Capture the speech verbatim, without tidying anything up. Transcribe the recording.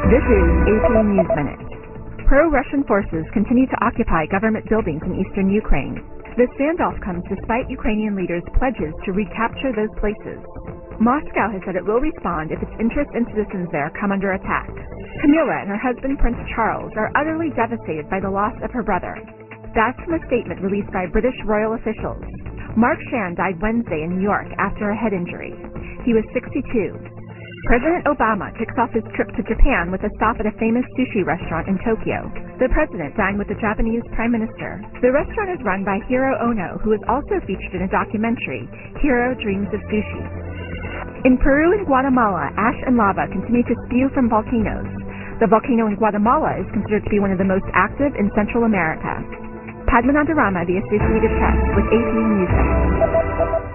This is A P News Minute. Pro-Russian forces continue to occupy government buildings in eastern Ukraine. The standoff comes despite Ukrainian leaders' pledges to recapture those places. Moscow has said it will respond if its interests and citizens there come under attack. Camilla and her husband Prince Charles are utterly devastated by the loss of her brother. That's from a statement released by British royal officials. Mark Shan died Wednesday in New York after a head injury. He was sixty-two. President Obama kicks off his trip to Japan with a stop at a famous sushi restaurant in Tokyo. The president dined with the Japanese Prime Minister. The restaurant is run by Hiro Ono, who is also featured in a documentary, Hiro Dreams of Sushi. In Peru and Guatemala, ash and lava continue to spew from volcanoes. The volcano in Guatemala is considered to be one of the most active in Central America. Padmanabharama, The Associated Press, with A P News.